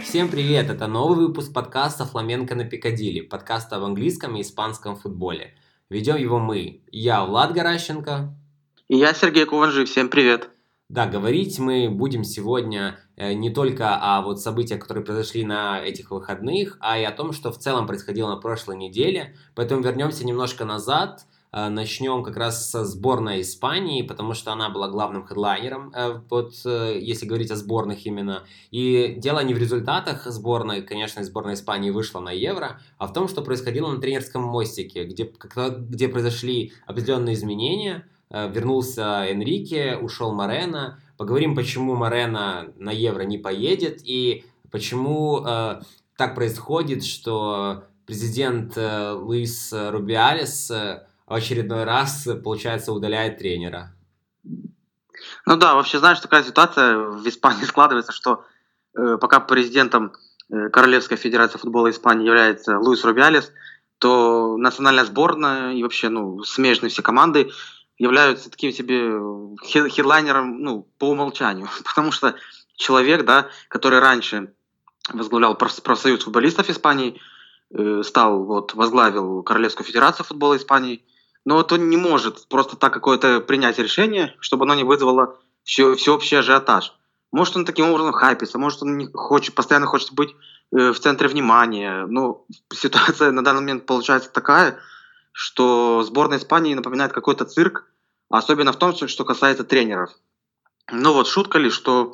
Всем привет! Это новый выпуск подкаста «Фламенко на Пикадилли», подкаста об английском и испанском футболе. Ведем его мы, я Влад Горащенко. И я Сергей Куванжи, всем привет! Да, говорить мы будем сегодня не только о событиях, которые произошли на этих выходных, а и о том, что в целом происходило на прошлой неделе. Поэтому вернемся немножко назад. Начнем как раз со сборной Испании, потому что она была главным хедлайнером, если говорить о сборных именно. И дело не в результатах сборной, конечно, сборная Испании вышла на Евро, а в том, что происходило на тренерском мостике, где произошли определенные изменения. Вернулся Энрике, ушел Морено. Поговорим, почему Морено на Евро не поедет и почему так происходит, что президент Луис Рубиалес в очередной раз, получается, удаляет тренера. Ну да, вообще, знаешь, такая ситуация в Испании складывается, что пока президентом Королевской Федерации футбола Испании является Луис Рубиалес, то национальная сборная и вообще, смежные все команды являются таким себе хедлайнером, по умолчанию. Потому что человек, да, который раньше возглавлял профсоюз футболистов Испании, возглавил Королевскую Федерацию футбола Испании, но вот он не может просто так какое-то принять решение, чтобы оно не вызвало всеобщий ажиотаж. Может, он таким образом хайпится, может, он постоянно хочет быть в центре внимания. Но ситуация на данный момент получается такая, что сборная Испании напоминает какой-то цирк, особенно в том, что касается тренеров. Шутка ли, что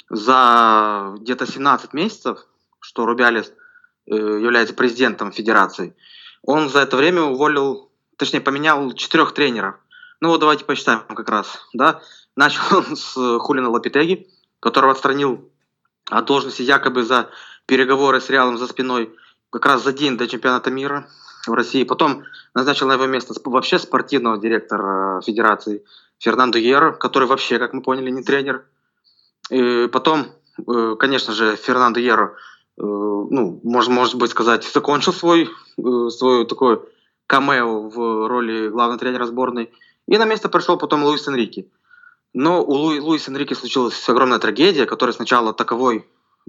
за где-то 17 месяцев, что Рубиалес является президентом федерации, он за это время поменял 4 тренеров. Давайте посчитаем как раз. Да? Начал он с Хулиана Лопетеги, которого отстранил от должности якобы за переговоры с Реалом за спиной как раз за день до чемпионата мира в России. Потом назначил на его место вообще спортивного директора федерации Фернандо Гьерро, который вообще, как мы поняли, не тренер. И потом, конечно же, Фернандо Гьерро, может быть сказать, закончил свой такой камео в роли главного тренера сборной. И на место пришел потом Луис Энрике. Но у Луиса Энрике случилась огромная трагедия, которая сначала таковой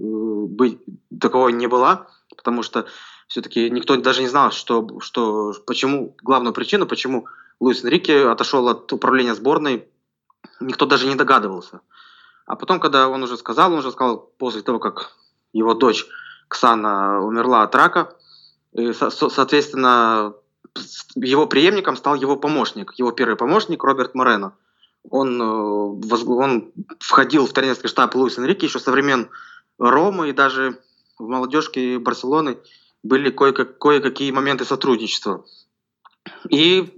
не была, потому что все-таки никто даже не знал, главную причину, почему Луис Энрике отошел от управления сборной, никто даже не догадывался. А потом, когда он уже сказал после того, как его дочь Ксана умерла от рака, и, соответственно, его преемником стал его помощник, его первый помощник Роберт Морено. Он входил в тренерский штаб Луиса Энрике еще со времен Ромы, и даже в молодежке Барселоны были кое-какие моменты сотрудничества. И,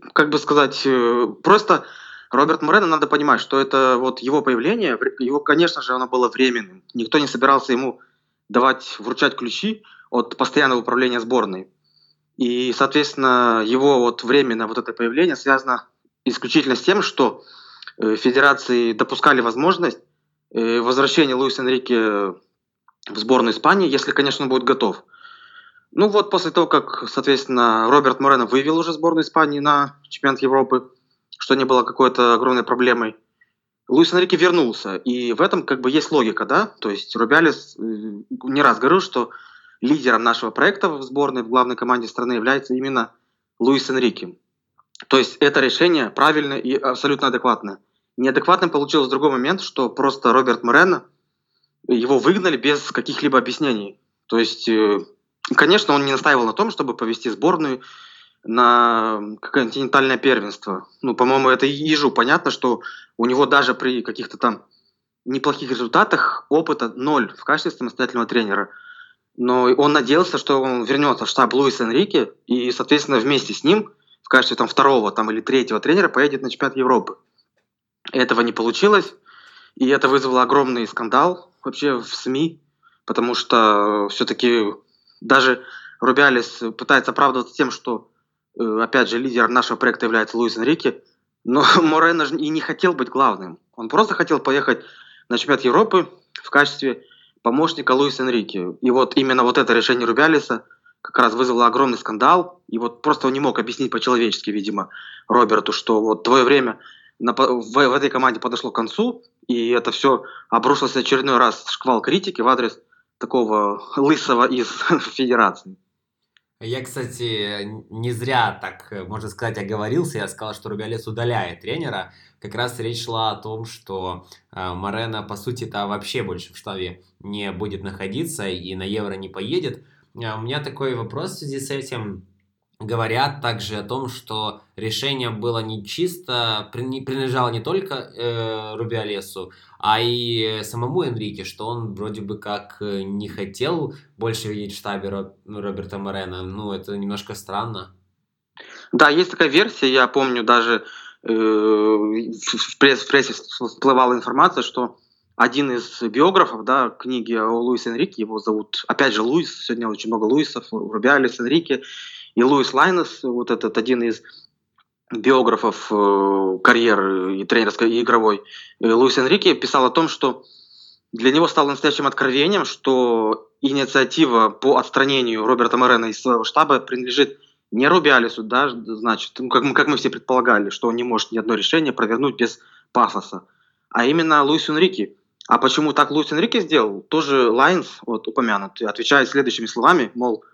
просто Роберт Морено, надо понимать, что это его появление, конечно же, оно было временным. Никто не собирался ему вручать ключи от постоянного управления сборной. И, соответственно, его временное это появление связано исключительно с тем, что федерации допускали возможность возвращения Луиса Энрике в сборную Испании, если, конечно, он будет готов. После того, как, соответственно, Роберт Морено вывел уже сборную Испании на чемпионат Европы, что не было какой-то огромной проблемой, Луис Энрике вернулся. И в этом есть логика, да? То есть Рубиалес не раз говорил, что лидером нашего проекта в сборной, в главной команде страны является именно Луис Энрике. То есть это решение правильное и абсолютно адекватное. Неадекватным получился другой момент, что просто Роберт Морено, его выгнали без каких-либо объяснений. То есть, конечно, он не настаивал на том, чтобы повести сборную на континентальное первенство. По-моему, это ежу понятно, что у него даже при каких-то там неплохих результатах опыта 0 в качестве самостоятельного тренера. Но он надеялся, что он вернется в штаб Луиса Энрике и, соответственно, вместе с ним в качестве второго или третьего тренера поедет на чемпионат Европы. Этого не получилось, и это вызвало огромный скандал вообще в СМИ, потому что все-таки даже Рубиалес пытается оправдываться тем, что, опять же, лидером нашего проекта является Луис Энрике, но Морено и не хотел быть главным. Он просто хотел поехать на чемпионат Европы в качестве помощника Луиса Энрике. И именно это решение Рубиалеса как раз вызвало огромный скандал. И просто он не мог объяснить по-человечески, видимо, Роберту, что твое время в этой команде подошло к концу, и это все обрушилось очередной раз шквал критики в адрес такого лысого из федерации. Я, кстати, не зря так, можно сказать, оговорился. Я сказал, что Рубиолес удаляет тренера. Как раз речь шла о том, что Морено, по сути-то, вообще больше в штабе не будет находиться и на Евро не поедет. У меня такой вопрос в связи с этим. Говорят также о том, что решение было не чисто, принадлежало не только Рубиолесу, а и самому Энрике, что он вроде бы как не хотел больше видеть в штабе Роберта Морено. Ну, это немножко странно. Да, есть такая версия, я помню, даже в прессе всплывала информация, что один из биографов, да, книги о Луисе Энрике, его зовут, опять же, Луис, сегодня очень много Луисов, Рубиолес, Энрике, и Луис Лайнес, вот этот один из биографов карьеры и тренерской, и игровой, Луис Энрике писал о том, что для него стало настоящим откровением, что инициатива по отстранению Роберта Морено из своего штаба принадлежит не Рубиолесу, да, значит, как мы все предполагали, что он не может ни одно решение провернуть без пафоса, а именно Луису Энрике. А почему так Луис Энрике сделал? Тоже Лайнс, вот упомянутый, отвечает следующими словами, мол,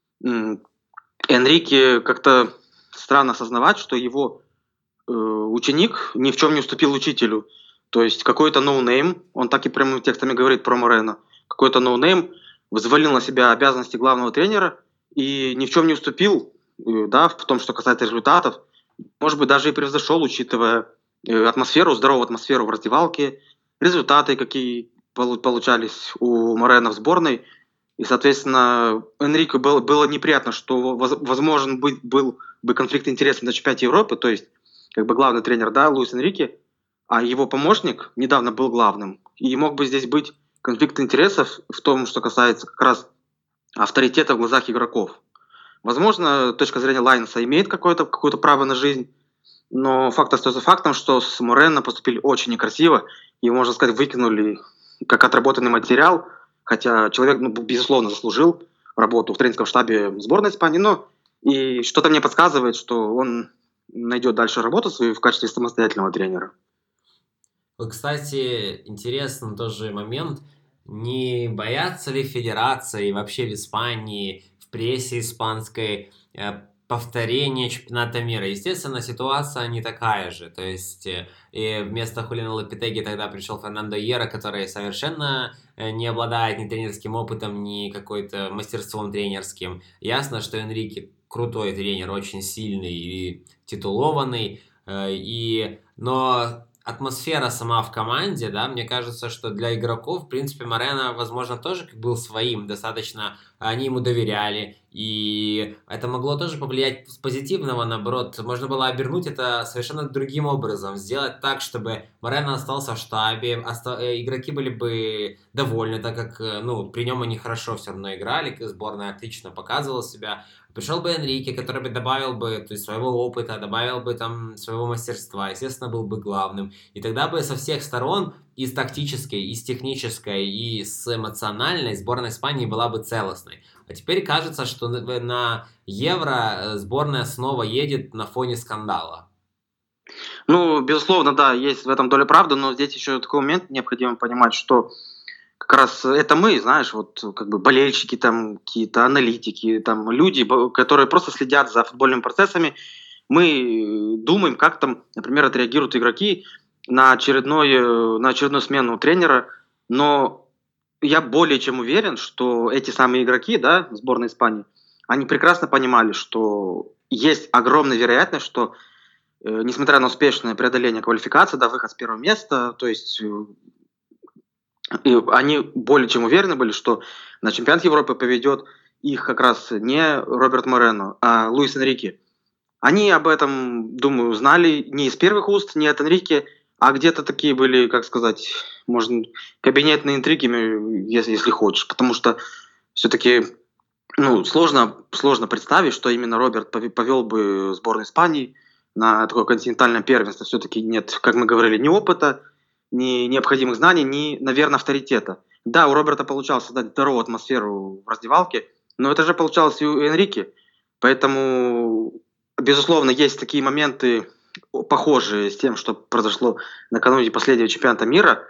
Энрике как-то странно осознавать, что его ученик ни в чем не уступил учителю. То есть какой-то ноунейм, он так и прямыми текстами говорит про Морено, какой-то ноунейм взвалил на себя обязанности главного тренера и ни в чем не уступил, да, в том, что касается результатов. Может быть, даже и превзошел, учитывая атмосферу, здоровую атмосферу в раздевалке, результаты, какие получались у Морено в сборной. И, соответственно, Энрике было неприятно, что возможен был бы конфликт интересов на чемпионате Европы, то есть как бы главный тренер, да, Луис Энрике, а его помощник недавно был главным. И мог бы здесь быть конфликт интересов в том, что касается как раз авторитета в глазах игроков. Возможно, точка зрения Лайнса имеет какое-то право на жизнь, но факт остается фактом, что с Морено поступили очень некрасиво, и, можно сказать, выкинули как отработанный материал, хотя человек, безусловно, заслужил работу в тренерском штабе сборной Испании, но и что-то мне подсказывает, что он найдет дальше работу свою в качестве самостоятельного тренера. Вот, кстати, интересный тоже момент. Не боятся ли федерации и вообще в Испании, в прессе испанской повторения чемпионата мира? Естественно, ситуация не такая же. То есть и вместо Хулиана Лопетеги тогда пришел Фернандо Йера, который совершенно не обладает ни тренерским опытом, ни какой-то мастерством тренерским. Ясно, что Энрике крутой тренер, очень сильный и титулованный. Но атмосфера сама в команде, да, мне кажется, что для игроков, в принципе, Морено, возможно, тоже был своим, достаточно они ему доверяли, и это могло тоже повлиять с позитивного, наоборот, можно было обернуть это совершенно другим образом, сделать так, чтобы Морено остался в штабе, игроки были бы довольны, так как, при нем они хорошо все равно играли, сборная отлично показывала себя. Пришел бы Энрике, который бы добавил бы, то есть, своего опыта, добавил бы там своего мастерства, естественно, был бы главным. И тогда бы со всех сторон, и с тактической, и с технической, и с эмоциональной, сборная Испании была бы целостной. А теперь кажется, что на Евро сборная снова едет на фоне скандала. Безусловно, да, есть в этом доля правды, но здесь еще такой момент необходимо понимать, что как раз это мы, знаешь, вот как бы болельщики, там какие-то аналитики, там люди, которые просто следят за футбольными процессами. Мы думаем, как там, например, отреагируют игроки на очередную смену тренера, но я более чем уверен, что эти самые игроки, да, сборной Испании, они прекрасно понимали, что есть огромная вероятность, что несмотря на успешное преодоление квалификации, да, выход с первого места, то есть и они более чем уверены были, что на чемпионат Европы поведет их как раз не Роберт Морено, а Луис Энрике. Они об этом, думаю, знали не из первых уст, не от Энрике, а где-то такие были, как сказать, можно, кабинетные интриги, если хочешь. Потому что все-таки сложно представить, что именно Роберт повел бы сборную Испании на такое континентальное первенство. Все-таки нет, как мы говорили, ни опыта, ни необходимых знаний, ни, наверное, авторитета. Да, у Роберта получалось создать здоровую атмосферу в раздевалке, но это же получалось и у Энрике. Поэтому, безусловно, есть такие моменты, похожие с тем, что произошло накануне последнего чемпионата мира.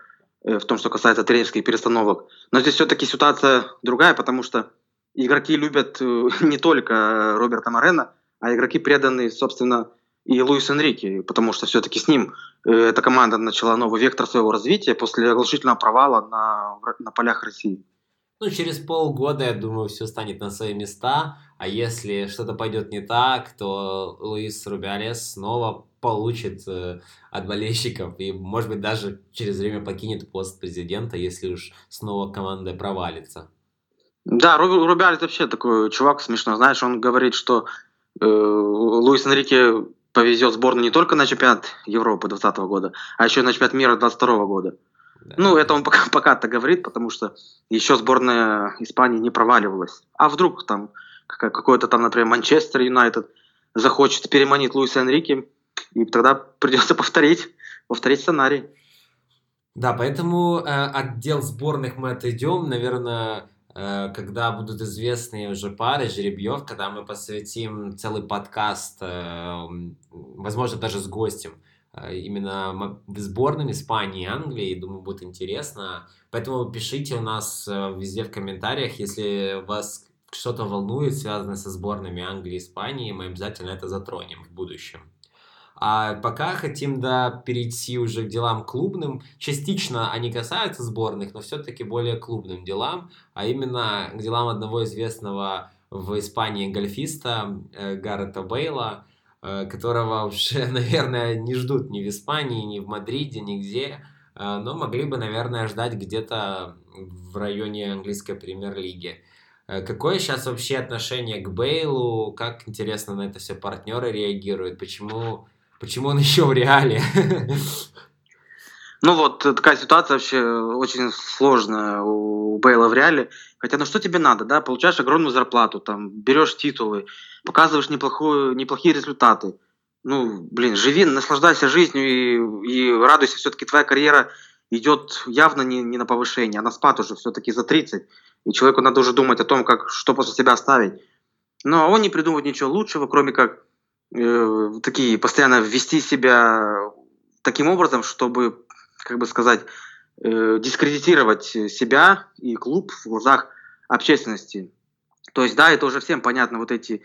в том, что касается тренерских перестановок. Но здесь все-таки ситуация другая, потому что игроки любят не только Роберта Морено, а игроки преданы, собственно, и Луису Энрике, потому что все-таки с ним эта команда начала новый вектор своего развития после оглушительного провала на полях России. Ну, через полгода, я думаю, все станет на свои места, а если что-то пойдет не так, то Луис Рубиалес снова получит от болельщиков и, может быть, даже через время покинет пост президента, если уж снова команда провалится. Да, Рубиалес вообще такой чувак смешно, знаешь, он говорит, что Луис Энрике повезет сборную не только на чемпионат Европы 2020 года, а еще и на чемпионат мира 2022 года. Да. Ну, это он пока-то говорит, потому что еще сборная Испании не проваливалась. А вдруг там какой-то там, например, Манчестер Юнайтед захочет переманить Луиса Энрике, и тогда придется повторить сценарий. Да, поэтому отдел сборных мы отойдем, наверное, когда будут известны уже пары, жеребьев, когда мы посвятим целый подкаст, возможно, даже с гостем, именно сборным Испании и Англии. Думаю, будет интересно. Поэтому пишите у нас везде в комментариях, если вас что-то волнует, связанное со сборными Англии и Испании, мы обязательно это затронем в будущем. А пока хотим, да, перейти уже к делам клубным. Частично они касаются сборных, но все-таки более клубным делам, а именно к делам одного известного в Испании гольфиста Гаррета Бейла, которого уже, наверное, не ждут ни в Испании, ни в Мадриде, нигде, но могли бы, наверное, ждать где-то в районе английской премьер-лиги. Какое сейчас вообще отношение к Бейлу? Как, интересно, на это все партнеры реагируют? Почему он еще в Реале? Ну вот, такая ситуация вообще очень сложная у Бейла в Реале. Хотя, ну что тебе надо, да? Получаешь огромную зарплату, там, берешь титулы, показываешь неплохие результаты. Ну, блин, живи, наслаждайся жизнью и радуйся. Все-таки твоя карьера идет явно не на повышение, а на спад уже все-таки за 30. И человеку надо уже думать о том, что после себя оставить. Но он не придумывает ничего лучшего, кроме как такие постоянно вести себя таким образом, чтобы, как бы сказать, дискредитировать себя и клуб в глазах общественности. То есть, да, это уже всем понятно, вот эти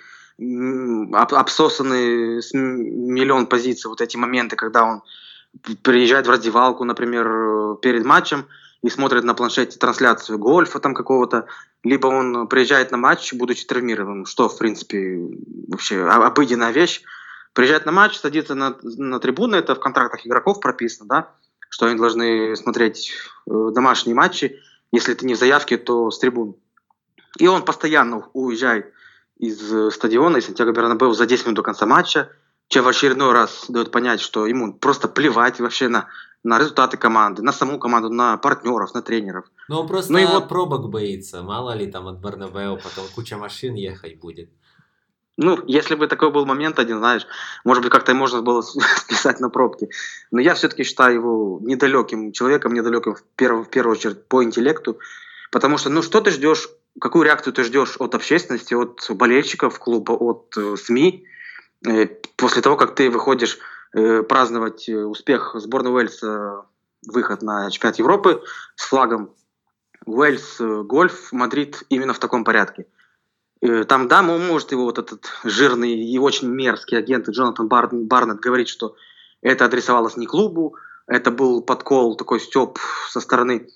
обсосанные с миллион позиций, вот эти моменты, когда он приезжает в раздевалку, например, перед матчем и смотрит на планшете трансляцию гольфа там какого-то, либо он приезжает на матч, будучи травмированным, что, в принципе, вообще обыденная вещь. Приезжает на матч, садится на трибуны, это в контрактах игроков прописано, да, что они должны смотреть домашние матчи, если ты не в заявке, то с трибун. И он постоянно уезжает из стадиона, из Сантьяго Бернабеу за 10 минут до конца матча, чем в очередной раз дает понять, что ему просто плевать вообще на результаты команды, на саму команду, на партнеров, на тренеров. Ну, он просто пробок боится. Мало ли там от Бернабеу потом куча машин ехать будет. Ну, если бы такой был момент один, знаешь, может быть, как-то можно было списать на пробки. Но я все-таки считаю его недалеким человеком, недалеким в первую очередь по интеллекту. Потому что, ну, что ты ждешь, какую реакцию ты ждешь от общественности, от болельщиков клуба, от СМИ, после того, как ты выходишь праздновать успех сборной Уэльса, выход на чемпионат Европы с флагом Уэльс, гольф, Мадрид именно в таком порядке. Там, да, может его вот этот жирный и очень мерзкий агент Джонатан Барнетт говорит, что это адресовалось не клубу, это был подкол, такой стёб со стороны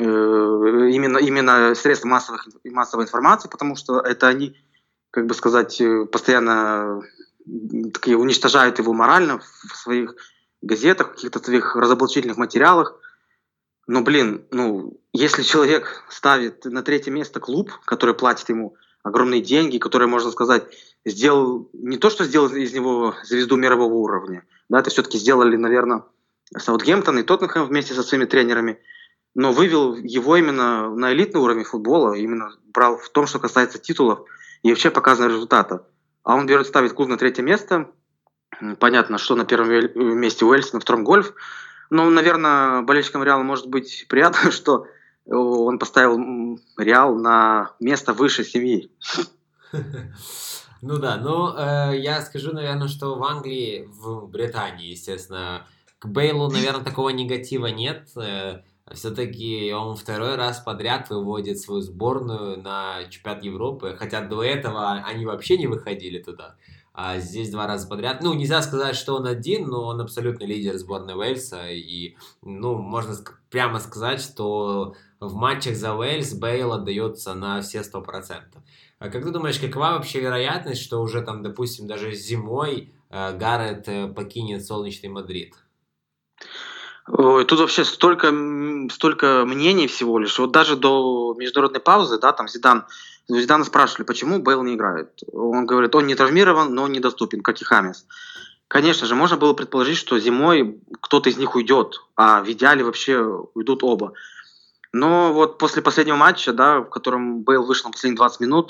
именно средств массовой информации, потому что это они, как бы сказать, постоянно такие уничтожают его морально в своих газетах, в каких-то своих разоблачительных материалах. Но, блин, ну, если человек ставит на третье место клуб, который платит ему огромные деньги, который, можно сказать, сделал не то, что сделал из него звезду мирового уровня, да, это все-таки сделали, наверное, Саутгемптон и Тоттенхэм вместе со своими тренерами, но вывел его именно на элитный уровень футбола, именно брал в том, что касается титулов и вообще показанного результата. А он берет, ставит клуб на третье место. Понятно, что на первом месте Уэльс, на втором гольф. Но, наверное, болельщикам Реала может быть приятно, что он поставил Реал на место выше семьи. Ну да, но я скажу, наверное, что в Англии, в Британии, естественно, к Бейлу, наверное, такого негатива нет. Все-таки он второй раз подряд выводит свою сборную на чемпионат Европы, хотя до этого они вообще не выходили туда. А здесь два раза подряд. Ну, нельзя сказать, что он один, но он абсолютный лидер сборной Уэльса. И, ну, можно прямо сказать, что в матчах за Уэльс Бейл отдается на все 100%. А как ты думаешь, какова вообще вероятность, что уже там, допустим, даже зимой Гаррет покинет солнечный Мадрид? Ой, тут вообще столько мнений всего лишь. Вот даже до международной паузы, да, там Зидана спрашивали, почему Бейл не играет. Он говорит, он не травмирован, но он недоступен, как и Хамес. Конечно же, можно было предположить, что зимой кто-то из них уйдет, а в идеале вообще уйдут оба. Но вот после последнего матча, да, в котором Бейл вышел на последние 20 минут,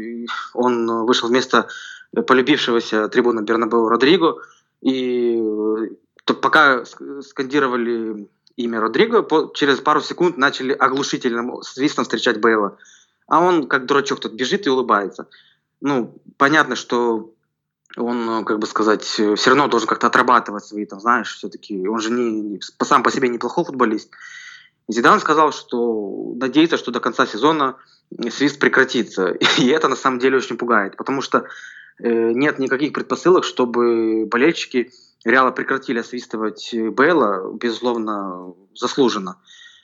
он вышел вместо полюбившегося трибуна Бернабеу Родриго, и пока скандировали имя Родриго, через пару секунд начали оглушительным свистом встречать Бейла. А он, как дурачок, тут бежит и улыбается. Ну, понятно, что он, как бы сказать, все равно должен как-то отрабатывать свои, там, знаешь, все-таки, он же сам по себе неплохой футболист. Зидан сказал, что надеется, что до конца сезона свист прекратится. И это на самом деле очень пугает, потому что нет никаких предпосылок, чтобы болельщики Реала прекратили освистывать Бейла, безусловно, заслуженно.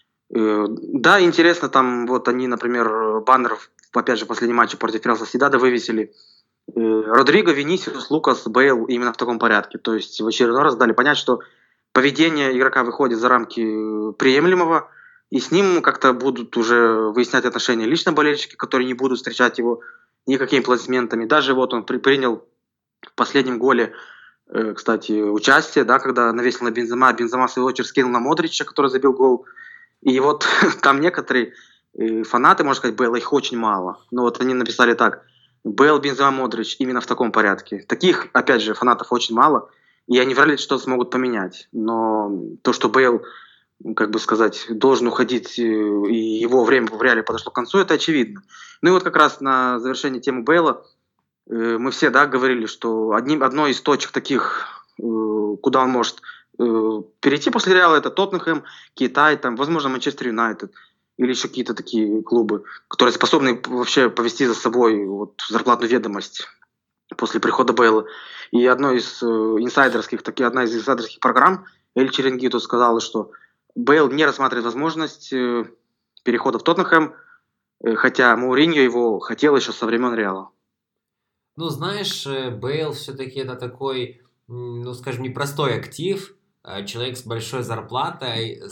Да, интересно, там вот они, например, баннер, опять же, в последнем матче против Реал Сосьедада вывесили Родриго, Винисиус, Лукас, Бейл именно в таком порядке. То есть в очередной раз дали понять, что поведение игрока выходит за рамки приемлемого, и с ним как-то будут уже выяснять отношения лично болельщики, которые не будут встречать его никакими аплодисментами. Даже вот он принял в последнем голе, кстати, участие, да, когда навесил на Бензема, а Бензема в свою очередь скинул на Модрича, который забил гол. И вот там некоторые фанаты, можно сказать, Бейла, их очень мало. Но вот они написали так: Бейл, Бензема, Модрич именно в таком порядке. Таких, опять же, фанатов очень мало. И они вряд ли что-то смогут поменять. Но то, что Бейл, как бы сказать, должен уходить, и его время в Реале подошло к концу, это очевидно. Ну и вот как раз на завершение темы Бейла мы все, да, говорили, что одной из точек таких, куда он может перейти после Реала, это Тоттенхэм, Китай, там, возможно, Манчестер Юнайтед или еще какие-то такие клубы, которые способны вообще повести за собой вот зарплатную ведомость после прихода Бейла. И одна из инсайдерских программ Эль Черенгиту сказала, что Бейл не рассматривает возможность перехода в Тоттенхэм, хотя Мауриньо его хотел еще со времен Реала. Ну, знаешь, Бейл все-таки это такой, ну, скажем, непростой актив, человек с большой зарплатой,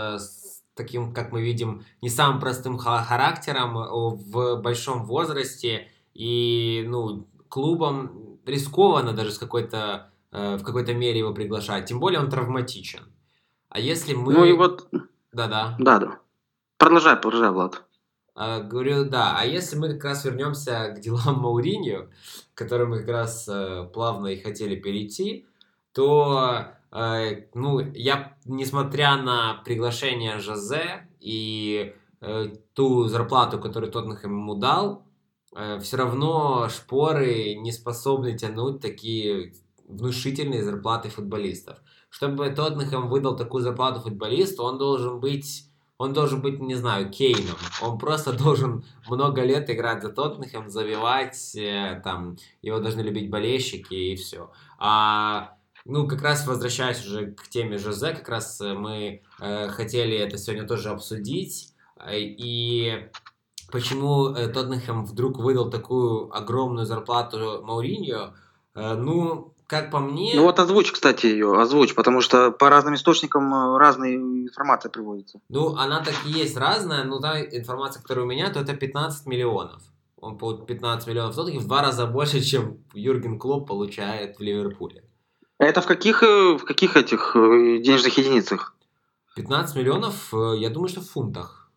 с таким, как мы видим, не самым простым характером, в большом возрасте, и, ну, клубам рискованно даже в какой-то мере его приглашать, тем более он травматичен. А если мы... Ну и вот... Да-да. Да. Продолжай, Влад. Говорю, да. А если мы как раз вернемся к делам Мауриньо, к которым мы как раз плавно и хотели перейти, то, ну, я, несмотря на приглашение Жозе и ту зарплату, которую Тоттенхэм ему дал, все равно шпоры не способны тянуть такие внушительные зарплаты футболистов. Чтобы Тоттенхэм выдал такую зарплату футболисту, он должен быть, не знаю, Кейном. Он просто должен много лет играть за Тоттенхэм, забивать, там, его должны любить болельщики и все. Ну, как раз возвращаясь уже к теме Жозе, как раз мы хотели это сегодня тоже обсудить. И почему Тоттенхэм вдруг выдал такую огромную зарплату Мауриньо? Ну, как по мне... Ну вот озвучь, кстати, ее, потому что по разным источникам разная информация приводится. Ну, она так и есть разная, но та информация, которая у меня, то это 15 миллионов. Он получит 15 миллионов злотых, в 2 раза больше, чем Юрген Клопп получает в Ливерпуле. Это в каких этих денежных единицах? 15 миллионов, я думаю, что в фунтах.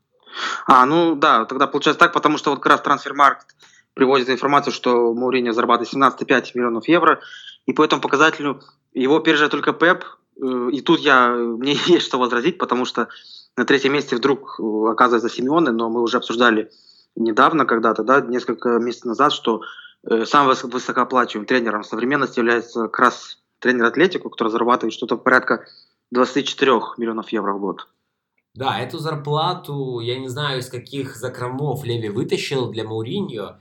Ну да, тогда получается так, потому что вот как раз Трансфермаркт приводит информацию, что Мауриньо зарабатывает 17,5 миллионов евро, и по этому показателю его опережает только Пеп. И тут мне есть что возразить, потому что на третьем месте вдруг оказывается Симеоне, но мы уже обсуждали недавно, когда-то, да, несколько месяцев назад, что самым высокооплачиваемым тренером современности является как раз тренер Атлетико, который зарабатывает что-то порядка 24 миллионов евро в год. Да, эту зарплату, я не знаю, из каких закромов Леви вытащил для Мауриньо.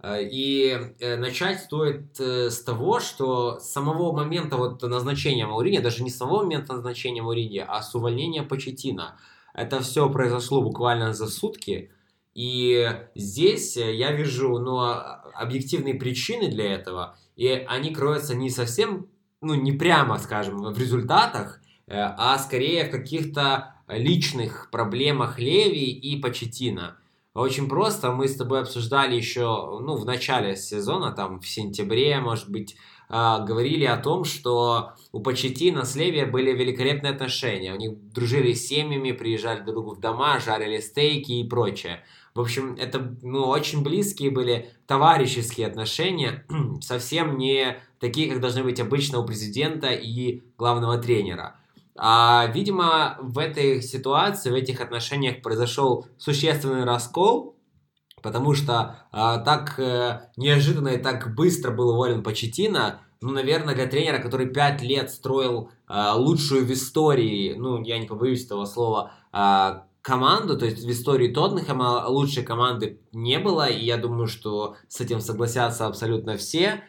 Начать стоит с того, что с самого момента вот назначения Мауриньо, даже не с самого момента назначения Мауриньо, а с увольнения Почеттино. Это все произошло буквально за сутки. И здесь я вижу, объективные причины для этого. И они кроются не совсем, не прямо, скажем, в результатах, а скорее в каких-то личных проблемах Леви и Почеттино. Очень просто, мы с тобой обсуждали еще, в начале сезона, там в сентябре, может быть, говорили о том, что у Почеттино с Леви были великолепные отношения. У них дружили с семьями, приезжали друг к другу в дома, жарили стейки и прочее. В общем, это очень близкие были товарищеские отношения, совсем не такие, как должны быть обычно у президента и главного тренера. Видимо, в этой ситуации, в этих отношениях произошел существенный раскол, потому что так неожиданно и так быстро был уволен Почеттино. Наверное, для тренера, который 5 лет строил лучшую в истории, я не побоюсь этого слова, команду, то есть в истории Тоттенхэма лучшей команды не было, и я думаю, что с этим согласятся абсолютно все.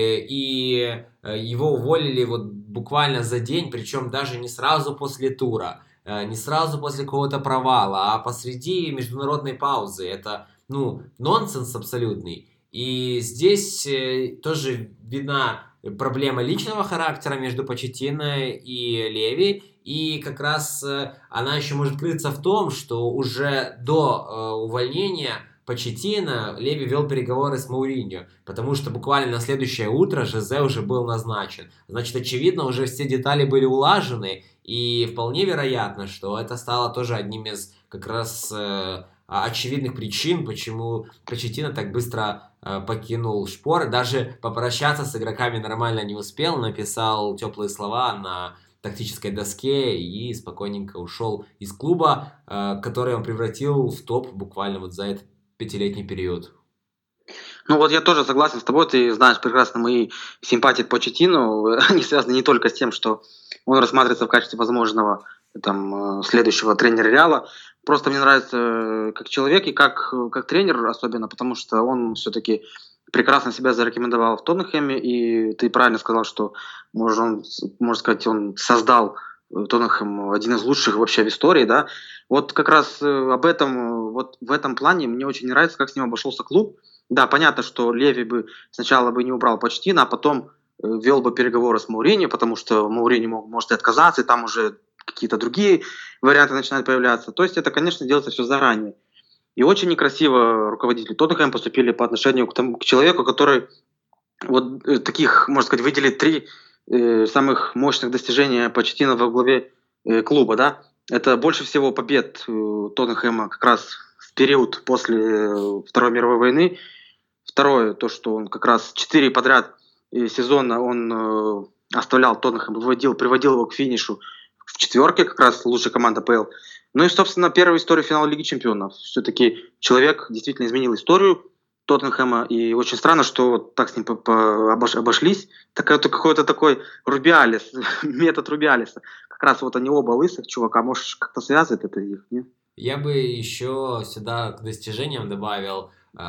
И его уволили вот буквально за день, причем даже не сразу после тура, не сразу после какого-то провала, а посреди международной паузы. Это, нонсенс абсолютный. И здесь тоже видна проблема личного характера между Почеттино и Леви, и как раз она еще может крыться в том, что уже до увольнения Почеттино Леви вел переговоры с Мауриньо, потому что буквально на следующее утро Жозе уже был назначен. Значит, очевидно, уже все детали были улажены, и вполне вероятно, что это стало тоже одним из как раз очевидных причин, почему Почеттино так быстро покинул шпоры. Даже попрощаться с игроками нормально не успел, написал теплые слова на тактической доске и спокойненько ушел из клуба, который он превратил в топ буквально вот за этот 5-летний период. Я тоже согласен с тобой, ты знаешь прекрасно мои симпатии к Почеттино, они связаны не только с тем, что он рассматривается в качестве возможного следующего тренера Реала, просто мне нравится как человек и как тренер особенно, потому что он все-таки прекрасно себя зарекомендовал в Тоттенхэме, и ты правильно сказал, что можно сказать, он создал Тоттенхэм один из лучших вообще в истории, да. Вот как раз об этом, вот в этом плане мне очень нравится, как с ним обошелся клуб. Да, понятно, что Леви бы сначала бы не убрал Почеттино, а потом вел бы переговоры с Мауриньо, потому что Мауриньо может и отказаться, и там уже какие-то другие варианты начинают появляться. То есть это, конечно, делается все заранее. И очень некрасиво руководители Тоттенхэма поступили по отношению к человеку, который таких, можно сказать, выделит 3 самых мощных достижения Почеттино во главе клуба, да. Это больше всего побед Тоттенхэма как раз в период после Второй мировой войны. Второе, то, что он как раз 4 подряд сезона он оставлял Тоттенхэм, приводил его к финишу в 4, как раз лучшая команда АПЛ. И, собственно, первая история финала Лиги Чемпионов. Все-таки человек действительно изменил историю Тоттенхэма, и очень странно, что так с ним обошлись. Какой-то такой Рубиалис, метод Рубиалиса. Как раз они оба лысых чувака, может, как-то связывает это их, нет? Я бы еще сюда к достижениям добавил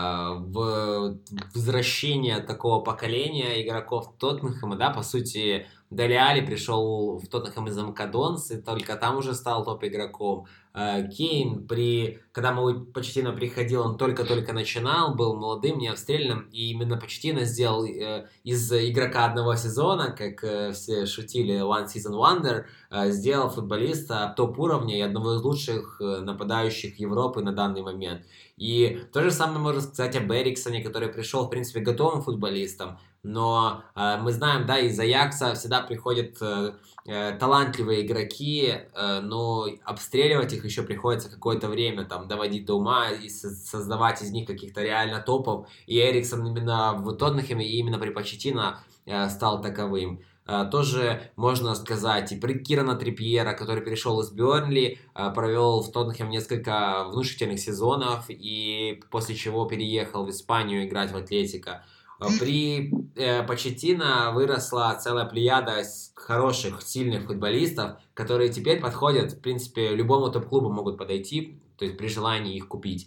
возвращение такого поколения игроков Тоттенхэма, да, по сути, Дели Алли пришел в Тоттенхэм из Макадонс, и только там уже стал топ-игроком. Кейн, когда Почеттино приходил, он только-только начинал, был молодым, необстрельным, и именно Почеттино сделал из игрока одного сезона, как все шутили, One Season Wonder, сделал футболиста топ-уровня и одного из лучших нападающих Европы на данный момент. И то же самое можно сказать об Эриксоне, который пришел, в принципе, готовым футболистом, но мы знаем, да, из Аякса всегда приходят талантливые игроки, но обстреливать их еще приходится какое-то время, там, доводить до ума и создавать из них каких-то реально топов. И Эриксон именно в Тоттенхэме и именно при Почеттино стал таковым. Тоже можно сказать и про Кирана Трипьера, который перешел из Бернли, провел в Тоттенхэм несколько внушительных сезонов и после чего переехал в Испанию играть в Атлетико. При Почеттино выросла целая плеяда хороших, сильных футболистов, которые теперь подходят, в принципе, любому топ-клубу могут подойти, то есть при желании их купить.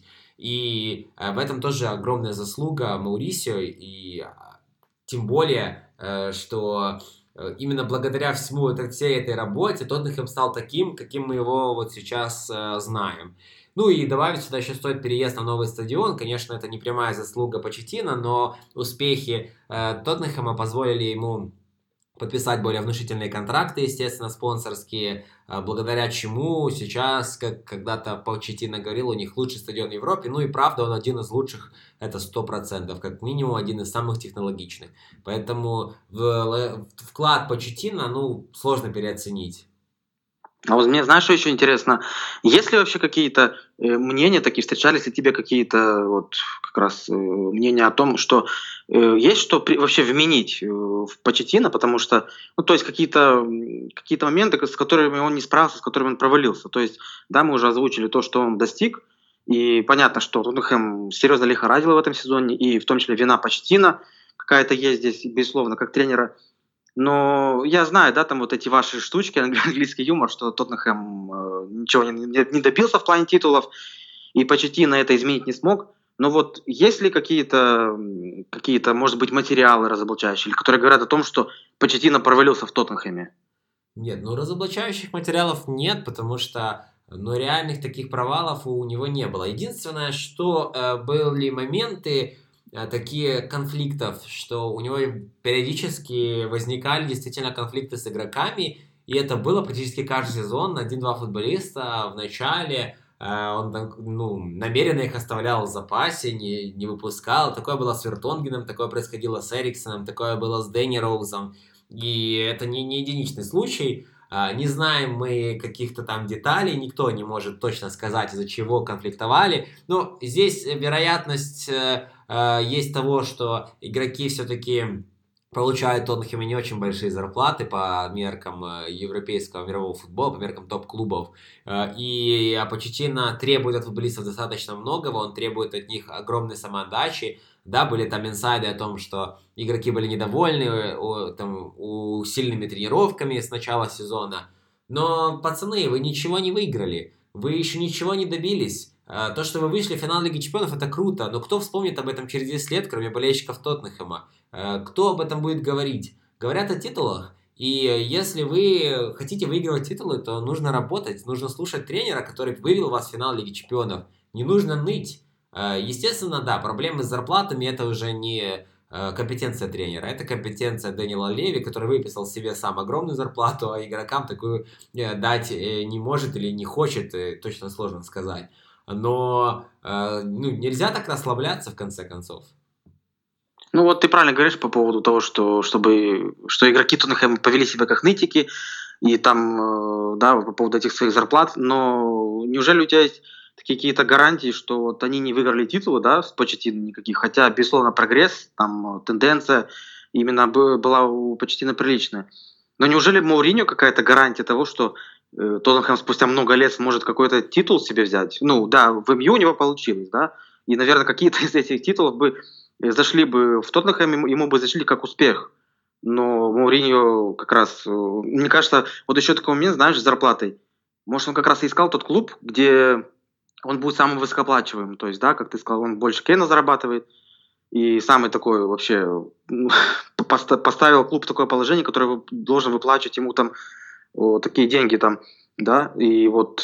И в этом тоже огромная заслуга Маурисио, и тем более, что именно благодаря всей этой работе Тоттенхэм стал таким, каким мы его вот сейчас знаем. Ну и добавить сюда еще стоит переезд на новый стадион. Конечно, это не прямая заслуга Почеттино, но успехи Тоттенхэма позволили ему подписать более внушительные контракты, естественно, спонсорские, благодаря чему сейчас, как когда-то Почеттино говорил, у них лучший стадион в Европе, ну и правда он один из лучших, это 100%, как минимум один из самых технологичных. Поэтому вклад Почеттино, ну, сложно переоценить. А вот мне, знаешь, что еще интересно? Есть ли вообще какие-то мнения такие, встречались ли тебе какие-то вот как раз мнения о том, что есть что вообще вменить в Почеттино, потому что, ну, то есть какие-то моменты, с которыми он не справился, с которыми он провалился. То есть, да, мы уже озвучили то, что он достиг, и понятно, что Тоттенхэм серьезно лихорадил в этом сезоне, и в том числе вина Почеттино какая-то есть здесь, безусловно, как тренера. Но я знаю, да, там вот эти ваши штучки, английский юмор, что Тоттенхэм ничего не добился в плане титулов, и Почеттино это изменить не смог. Но вот есть ли какие-то, может быть, материалы разоблачающие, которые говорят о том, что Почеттино провалился в Тоттенхэме? Нет, ну разоблачающих материалов нет, потому что ну, реальных таких провалов у него не было. Единственное, что были моменты такие конфликтов, что у него периодически возникали действительно конфликты с игроками, и это было практически каждый сезон. Один-два футболиста в начале, он ну, намеренно их оставлял в запасе, не выпускал. Такое было с Вертонгеном, такое происходило с Эриксоном, такое было с Дэнни Роузом. И это не единичный случай. Не знаем мы каких-то там деталей, никто не может точно сказать, из-за чего конфликтовали. Но здесь вероятность есть того, что игроки все-таки получают в Тоттенхэме не очень большие зарплаты по меркам европейского мирового футбола, по меркам топ-клубов. И Почеттино требует от футболистов достаточно многого, он требует от них огромной самоотдачи. Да, были там инсайды о том, что игроки были недовольны сильными тренировками с начала сезона. Но, пацаны, вы ничего не выиграли. Вы еще ничего не добились. То, что вы вышли в финал Лиги Чемпионов, это круто. Но кто вспомнит об этом через 10 лет, кроме болельщиков Тоттенхэма? Кто об этом будет говорить? Говорят о титулах. И если вы хотите выигрывать титулы, то нужно работать. Нужно слушать тренера, который вывел вас в финал Лиги Чемпионов. Не нужно ныть. Естественно, да, проблемы с зарплатами это уже не компетенция тренера, это компетенция Дэниела Леви, который выписал себе сам огромную зарплату, а игрокам такую дать не может или не хочет, точно сложно сказать. Но ну, нельзя так расслабляться в конце концов. Ну вот ты правильно говоришь по поводу того, что игроки Тоттенхэма повели себя как нытики, и там, да, по поводу этих своих зарплат, но неужели у тебя есть такие какие-то гарантии, что вот они не выиграли титулы, да, с Почеттино никаких, хотя, безусловно, прогресс, там, тенденция именно была у Почеттино приличная. Но неужели Мауриньо какая-то гарантия того, что Тоттенхэм спустя много лет сможет какой-то титул себе взять? Ну, да, в МЮ у него получилось, да, и, наверное, какие-то из этих титулов бы зашли бы в Тоттенхэм, ему бы зашли как успех. Но Мауриньо как раз, мне кажется, вот еще такой момент, знаешь, с зарплатой. Может, он как раз и искал тот клуб, где он будет самым высокооплачиваемым. То есть, да, как ты сказал, он больше Кейна зарабатывает. И самый такой вообще поставил клуб в такое положение, которое должен выплачивать ему там такие деньги там, да. И вот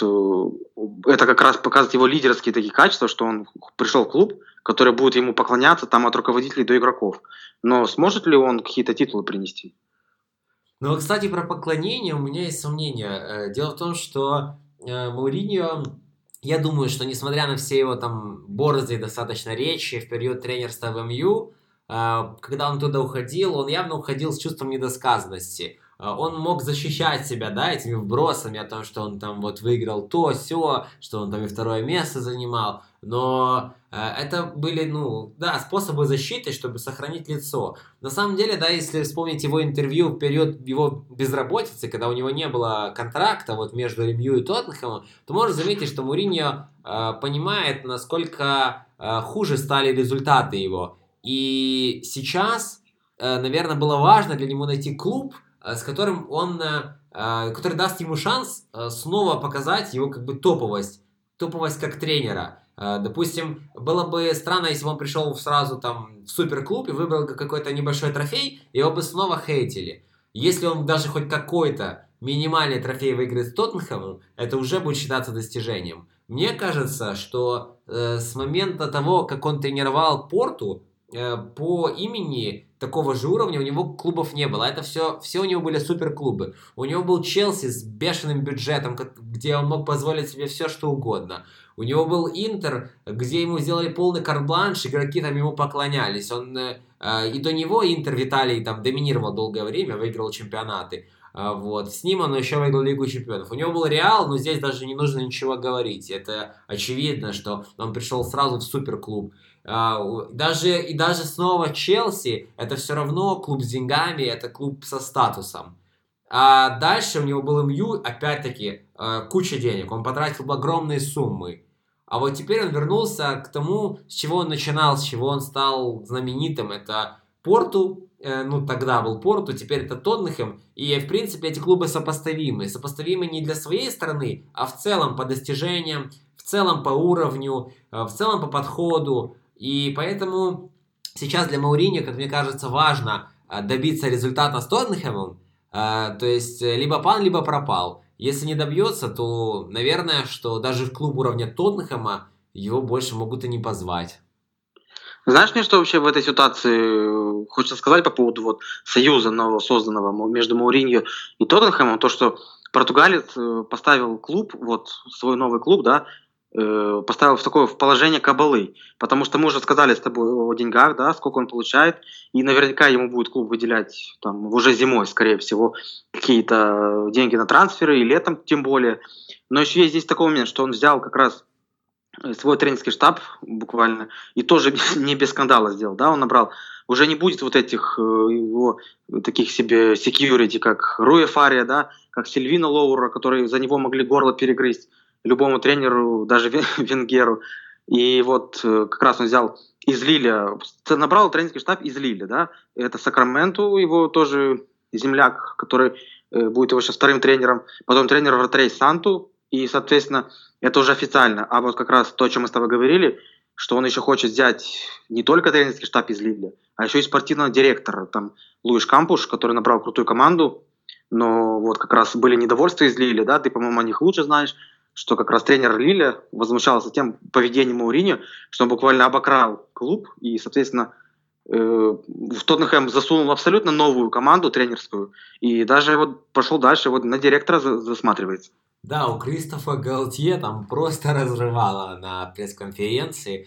это как раз показывает его лидерские такие качества, что он пришел в клуб, который будет ему поклоняться там от руководителей до игроков. Но сможет ли он какие-то титулы принести? Ну, кстати, про поклонение у меня есть сомнения. Дело в том, что Мауриньо, я думаю, что несмотря на все его там борзые достаточно речи в период тренерства в МЮ, когда он туда уходил, он явно уходил с чувством недосказанности. Он мог защищать себя, да, этими вбросами о том, что он там вот выиграл то, сё, что он там и второе место занимал, но это были, ну, да, способы защиты, чтобы сохранить лицо. На самом деле, да, если вспомнить его интервью в период его безработицы, когда у него не было контракта вот между МЮ и Тоттенхэмом, то можно заметить, что Мourinho понимает, насколько хуже стали результаты его. И сейчас, наверное, было важно для него найти клуб, с которым который даст ему шанс снова показать его как бы топовость как тренера. Допустим, было бы странно, если бы он пришел сразу там в суперклуб и выбрал какой-то небольшой трофей, его бы снова хейтили. Если он даже хоть какой-то минимальный трофей выиграет с Тоттенхэмом, это уже будет считаться достижением. Мне кажется, что с момента того, как он тренировал Порту, по имени такого же уровня у него клубов не было. Это все у него были суперклубы. У него был Челси с бешеным бюджетом, где он мог позволить себе все, что угодно. У него был Интер, где ему сделали полный карт-бланш, игроки там ему поклонялись. И до него Интер Виталий там доминировал долгое время, выиграл чемпионаты. Вот. С ним он еще выиграл Лигу чемпионов. У него был Реал, но здесь даже не нужно ничего говорить. Это очевидно, что он пришел сразу в суперклуб. Даже снова Челси, это все равно клуб с деньгами, это клуб со статусом. А дальше у него был МЮ, опять-таки, куча денег. Он потратил огромные суммы. А вот теперь он вернулся к тому, с чего он начинал, с чего он стал знаменитым. Это Порту, тогда был Порту, теперь это Тоттенхэм. И, в принципе, эти клубы сопоставимы. Сопоставимы не для своей страны, а в целом по достижениям, в целом по уровню, в целом по подходу. И поэтому сейчас для Мауриньо, как мне кажется, важно добиться результата с Тоттенхэмом. То есть либо пан, либо пропал. Если не добьется, то, наверное, что даже в клуб уровня Тоттенхэма его больше могут и не позвать. Знаешь, мне что вообще в этой ситуации хочется сказать по поводу вот союза нового созданного между Мауриньо и Тоттенхэмом, то, что португалец поставил клуб, вот свой новый клуб, да, поставил в положение кабалы, потому что мы уже сказали с тобой о деньгах, да, сколько он получает, и наверняка ему будет клуб выделять там уже зимой, скорее всего, какие-то деньги на трансферы, и летом тем более. Но еще есть здесь такой момент, что он взял как раз свой тренерский штаб буквально, и тоже не без скандала сделал, да, он набрал, уже не будет вот этих его таких себе security, как Руя Фария, да, как Сильвино Лоура, которые за него могли горло перегрызть любому тренеру, даже Венгеру. И вот как раз он взял из Лиля, набрал тренерский штаб из Лиля, да, это Сакраменту, его тоже земляк, который будет его сейчас вторым тренером, потом тренер вратарей Санту, и, соответственно, это уже официально. А вот как раз то, о чем мы с тобой говорили, что он еще хочет взять не только тренерский штаб из Лиля, а еще и спортивного директора, там Луиш Кампуш, который набрал крутую команду, но вот как раз были недовольства из Лиля, да, ты, по-моему, о них лучше знаешь, что как раз тренер Лиля возмущался тем поведением Мауриньо, что он буквально обокрал клуб, и, соответственно, в Тоттенхэм засунул абсолютно новую команду тренерскую, и даже вот пошел дальше, вот на директора засматривается. Да, у Кристофа Галтье там просто разрывало на пресс-конференции.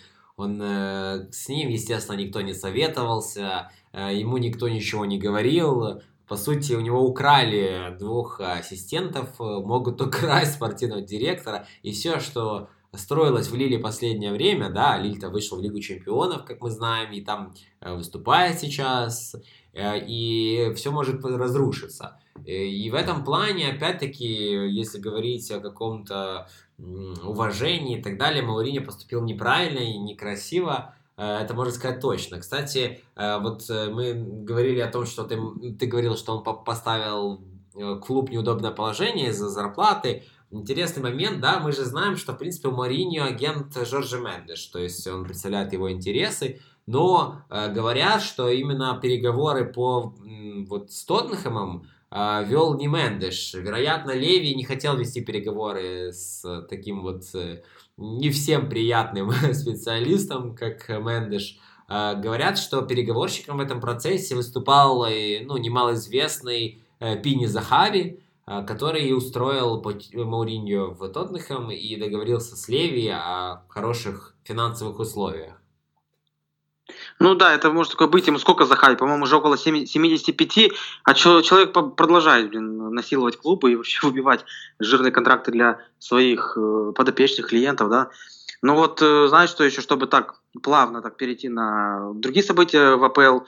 С ним, естественно, никто не советовался, ему никто ничего не говорил. По сути, у него украли двух ассистентов, могут украсть спортивного директора. И все, что строилось в Лиле последнее время, да, Лиль-то вышел в Лигу чемпионов, как мы знаем, и там выступает сейчас, и все может разрушиться. И в этом плане, опять-таки, если говорить о каком-то уважении и так далее, Мауриньо поступил неправильно и некрасиво. Это можно сказать точно. Кстати, вот мы говорили о том, что ты говорил, что он поставил клуб в неудобное положение из-за зарплаты. Интересный момент, да, мы же знаем, что, в принципе, у Мауриньо агент Жорже Мендеш, то есть он представляет его интересы, но говорят, что именно переговоры с Тоттенхэмом вел не Мендеш. Вероятно, Леви не хотел вести переговоры с таким вот не всем приятным специалистом, как Мендеш. Говорят, что переговорщиком в этом процессе выступал немалоизвестный Пини Захави, который устроил Мауриньо в Тоттенхэм и договорился с Леви о хороших финансовых условиях. Ну да, это может такое быть. Ему сколько Захави? По-моему, уже около 75, а человек продолжает, насиловать клубы и вообще выбивать жирные контракты для своих подопечных клиентов, да. Но вот знаешь, что еще, чтобы так плавно так перейти на другие события в АПЛ,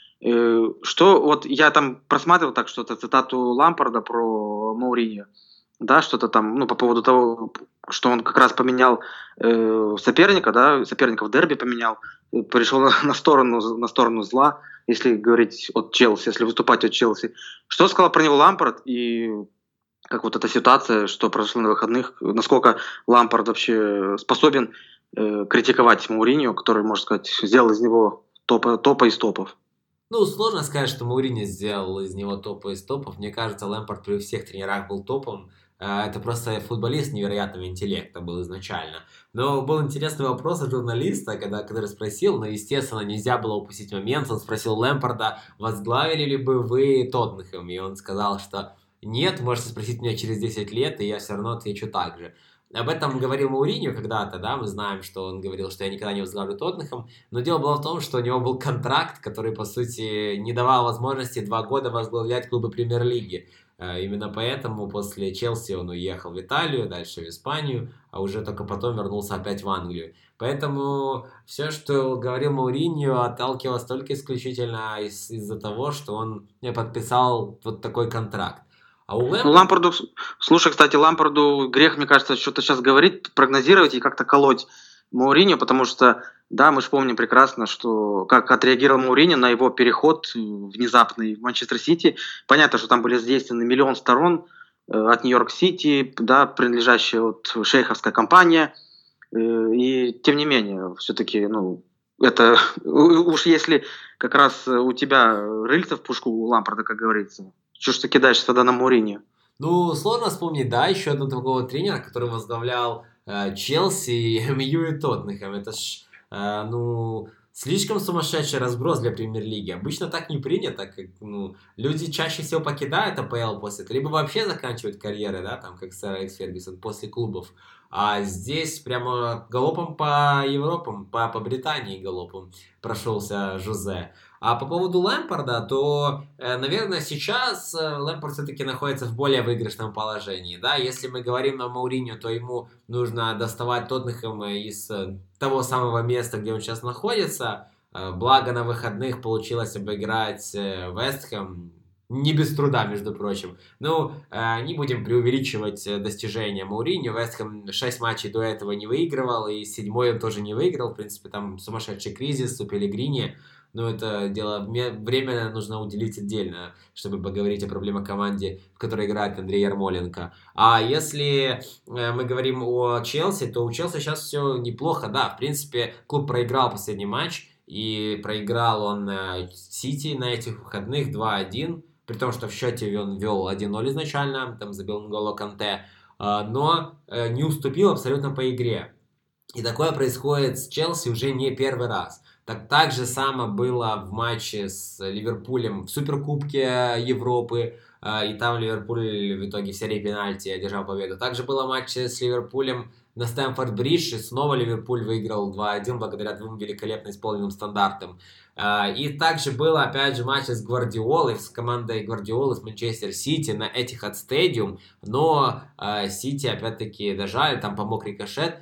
что вот я там просматривал так что-то, цитату Лампарда про Мауриньо, да, что-то там, по поводу того, что он как раз поменял соперника в дерби поменял перешел на сторону зла, если говорить от Челси, если выступать от Челси. Что сказал про него Лампард и как вот эта ситуация, что произошло на выходных, насколько Лампард вообще способен критиковать Мауриньо, который, можно сказать, сделал из него топа из топов. Ну, сложно сказать, что Мауриньо сделал из него топа из топов. Мне кажется, Лэмпард при всех тренерах был топом. Это просто футболист невероятного интеллекта был изначально. Но был интересный вопрос от журналиста, который спросил, но, естественно, нельзя было упустить момент. Он спросил Лэмпарда, возглавили ли бы вы Тоттенхэм? И он сказал, что нет, можете спросить меня через 10 лет, и я все равно отвечу так же. Об этом говорил Мауриньо когда-то, да, мы знаем, что он говорил, что я никогда не возглавлю Тоттенхэм, но дело было в том, что у него был контракт, который, по сути, не давал возможности 2 года возглавлять клубы премьер-лиги. Именно поэтому после Челси он уехал в Италию, дальше в Испанию, а уже только потом вернулся опять в Англию. Поэтому все, что говорил Мауриньо, отталкивалось только исключительно из-за того, что он подписал вот такой контракт. А у Ну, Лампарду, слушай, кстати, Лампарду грех, мне кажется, что-то сейчас говорить, прогнозировать и как-то колоть Мауриньо, потому что, да, мы же помним прекрасно, что как отреагировал Мауриньо на его переход внезапный в Манчестер Сити. Понятно, что там были задействованы миллион сторон от Нью-Йорк Сити, да, принадлежащая от шейховская компания. И тем не менее, все-таки, ну, это уж если как раз у тебя рыльца в пушку у Лампарда, как говорится, что ж ты кидаешь тогда на Мауриньо? Ну, сложно вспомнить, да, еще одного такого тренера, который возглавлял Челси, МЮ и Тоттенхэм. Это ж, ну, слишком сумасшедший разброс для премьер-лиги. Обычно так не принято, как, ну, люди чаще всего покидают АПЛ после этого, либо вообще заканчивают карьеры, да, там, как сэр Алекс Фергюсон, после клубов. А здесь прямо галопом по Европам, по Британии галопом прошелся Жозе. А по поводу Лэмпарда, то, наверное, сейчас Лэмпард все-таки находится в более выигрышном положении. Да? Если мы говорим о Мауриньо, то ему нужно доставать Тоттенхэм из того самого места, где он сейчас находится. Благо на выходных получилось обыграть Вест Хэм. Не без труда, между прочим. Ну, не будем преувеличивать достижения Мауриньо. Вест Хэм 6 матчей до этого не выигрывал, и 7-й он тоже не выиграл. В принципе, там сумасшедший кризис у Пеллегрини. Но это дело, время нужно уделить отдельно, чтобы поговорить о проблемах команде, в которой играет Андрей Ярмоленко. А если мы говорим о Челси, то у Челси сейчас все неплохо. Да, в принципе, клуб проиграл последний матч, и проиграл он Сити на этих выходных 2-1, при том, что в счете он вел 1-0 изначально, там забил N'Голо Канте, но не уступил абсолютно по игре. И такое происходит с Челси уже не первый раз. Так же само было в матче с Ливерпулем в Суперкубке Европы, и там Ливерпуль в итоге в серии пенальти одержал победу. Также было матч с Ливерпулем на Стэмфорд-Бридж, и снова Ливерпуль выиграл 2-1 благодаря 2 великолепно исполненным стандартам. И также было, опять же, матч с Гвардиолой, с командой Гвардиолы, с Манчестер Сити на Этихад Стадиум, но Сити, опять-таки, дожали, там помог рикошет.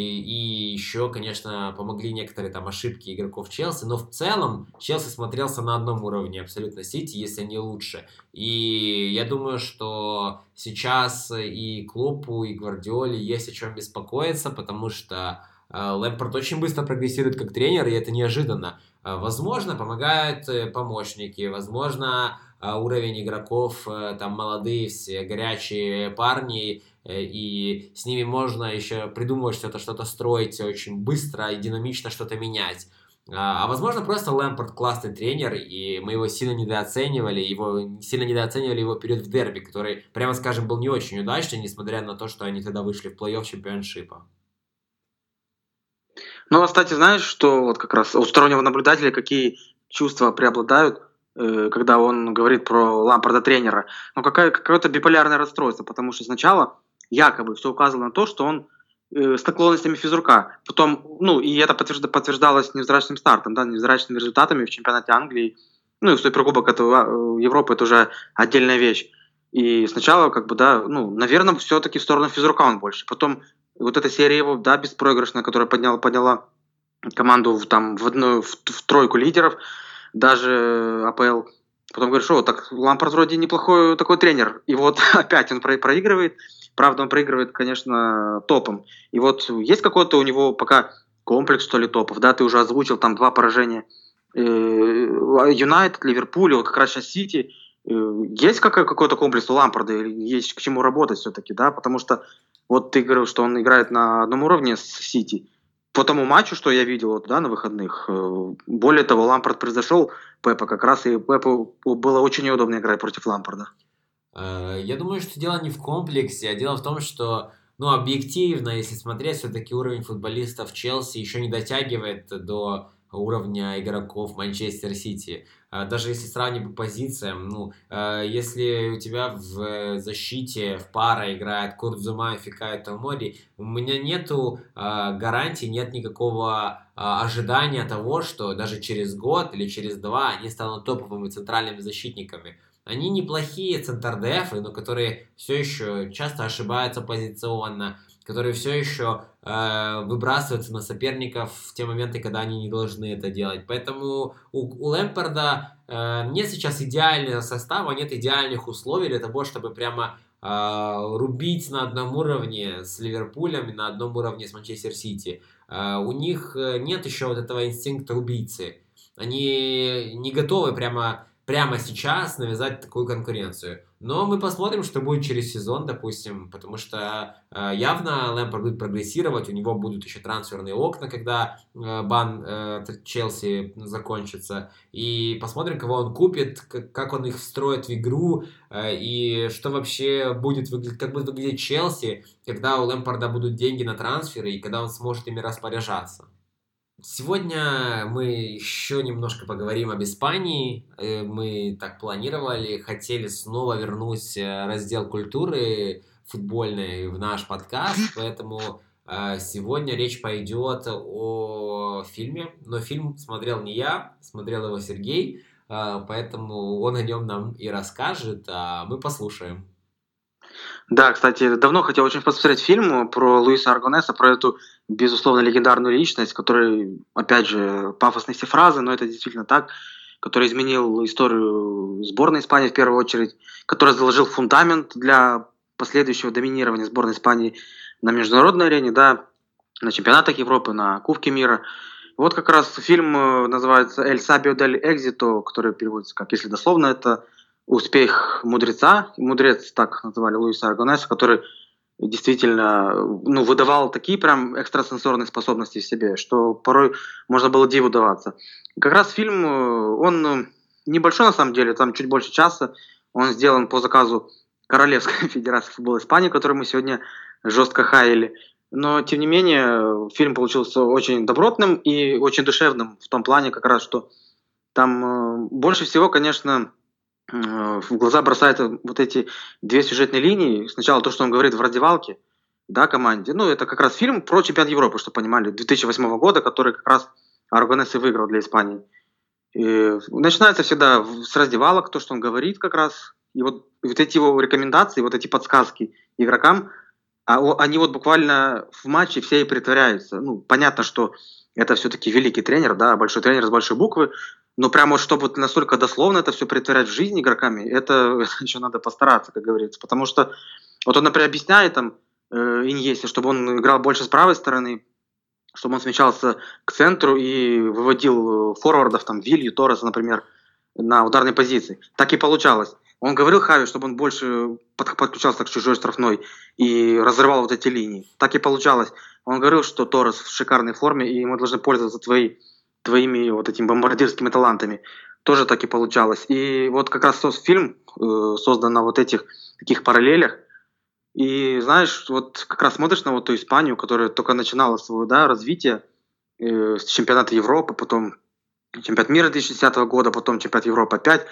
И еще, конечно, помогли некоторые там ошибки игроков Челси, но в целом Челси смотрелся на одном уровне абсолютно Сити, если не лучше. И я думаю, что сейчас и Клопу, и Гвардиоле есть о чем беспокоиться, потому что Лэмпард очень быстро прогрессирует как тренер, и это неожиданно. Возможно, помогают помощники, возможно, уровень игроков, там молодые все, горячие парни, и с ними можно еще придумывать что-то строить очень быстро и динамично что-то менять. А возможно, просто Лэмпард классный тренер, и мы его сильно недооценивали его период в дерби, который, прямо скажем, был не очень удачный, несмотря на то, что они тогда вышли в плей-офф чемпионшипа. Ну, а, кстати, знаешь, что вот как раз у стороннего наблюдателя какие чувства преобладают, когда он говорит про Лампарда тренера? Ну, какое-то биполярное расстройство, потому что сначала якобы все указывало на то, что он с наклонностями физрука. Потом, ну, и это подтверждалось невзрачным стартом, да, невзрачными результатами в чемпионате Англии. Ну, и в Суперкубок Европы это уже отдельная вещь. И сначала, как бы, да, ну, наверное, все-таки в сторону физрука он больше. Потом вот эта серия его, да, беспроигрышная, которая подняла команду в тройку лидеров, даже АПЛ. Потом говоришь, что так Лампард вроде неплохой такой тренер. И вот опять он проигрывает. Правда, он проигрывает, конечно, топом. И вот есть какой-то у него пока комплекс, что ли, топов, да, ты уже озвучил там 2 поражения Юнайтед, Ливерпуль, вот как раз сейчас Сити. Есть какой-то комплекс у Лампарда, или есть к чему работать все-таки, да, потому что вот ты говорил, что он играет на одном уровне с Сити. По тому матчу, что я видел вот, да, на выходных, более того, Лампард превзошел Пепа как раз, и Пепу было очень неудобно играть против Лампарда. Я думаю, что дело не в комплексе, а дело в том, что, ну, объективно, если смотреть, все-таки уровень футболистов Челси еще не дотягивает до уровня игроков Манчестер Сити. Даже если сравнить по позициям, ну, если у тебя в защите в пара играет Курт Зума и Фикао Томори, у меня нету гарантии, нет никакого ожидания того, что даже через год или через 2 они станут топовыми центральными защитниками. Они неплохие центрдефы, но которые все еще часто ошибаются позиционно, которые все еще выбрасываются на соперников в те моменты, когда они не должны это делать. Поэтому у Лэмпарда нет сейчас идеального состава, нет идеальных условий для того, чтобы прямо рубить на одном уровне с Ливерпулем и на одном уровне с Манчестер Сити. У них нет еще вот этого инстинкта убийцы. Они не готовы прямо сейчас навязать такую конкуренцию. Но мы посмотрим, что будет через сезон, допустим, потому что явно Лэмпард будет прогрессировать, у него будут еще трансферные окна, когда бан Челси закончится. И посмотрим, кого он купит, как он их встроит в игру, и что вообще будет выглядеть, как будет выглядеть Челси, когда у Лэмпарда будут деньги на трансферы, и когда он сможет ими распоряжаться. Сегодня мы еще немножко поговорим об Испании. Мы так планировали, хотели снова вернуть раздел культуры футбольной в наш подкаст, поэтому сегодня речь пойдет о фильме. Но фильм смотрел не я, смотрел его Сергей, поэтому он о нем нам и расскажет, а мы послушаем. Да, кстати, давно хотел очень посмотреть фильм про Луиса Аргонеса, про эту, безусловно, легендарную личность, который, опять же, пафосные все фразы, но это действительно так, который изменил историю сборной Испании в первую очередь, который заложил фундамент для последующего доминирования сборной Испании на международной арене, да, на чемпионатах Европы, на Кубке мира. Вот как раз фильм называется «Эль Сабио дель Экзито», который переводится как, если дословно, это успех мудреца, мудрец так называли Луиса Аргонеса, который действительно выдавал такие прям экстрасенсорные способности в себе, что порой можно было диву даваться. И как раз фильм, он небольшой на самом деле, там чуть больше часа, он сделан по заказу Королевской Федерации футбола Испании, которую мы сегодня жестко хаяли. Но, тем не менее, фильм получился очень добротным и очень душевным в том плане как раз, что там больше всего, конечно, в глаза бросаются вот эти 2 сюжетные линии. Сначала то, что он говорит в раздевалке, да, команде. Ну, это как раз фильм про чемпионат Европы, чтобы понимали, 2008 года, который как раз Аргонес и выиграл для Испании. И начинается всегда с раздевалок, то, что он говорит как раз. И вот эти его рекомендации, вот эти подсказки игрокам, они вот буквально в матче все и притворяются. Ну, понятно, что это все-таки великий тренер, да, большой тренер с большой буквы, но прямо чтобы вот настолько дословно это все притворять в жизнь игроками, это еще надо постараться, как говорится. Потому что вот он, например, объясняет там Иньесте, чтобы он играл больше с правой стороны, чтобы он смещался к центру и выводил форвардов, там, Вилью, Торреса, например, на ударной позиции. Так и получалось. Он говорил Хави, чтобы он больше подключался к чужой штрафной и разрывал вот эти линии. Так и получалось. Он говорил, что Торрес в шикарной форме, и мы должны пользоваться твоими вот этими бомбардирскими талантами. Тоже так и получалось. И вот как раз фильм создан на вот этих таких параллелях. И знаешь, вот как раз смотришь на вот ту Испанию, которая только начинала свое развитие с чемпионата Европы, потом чемпионат мира 2010 года, потом чемпионат Европы опять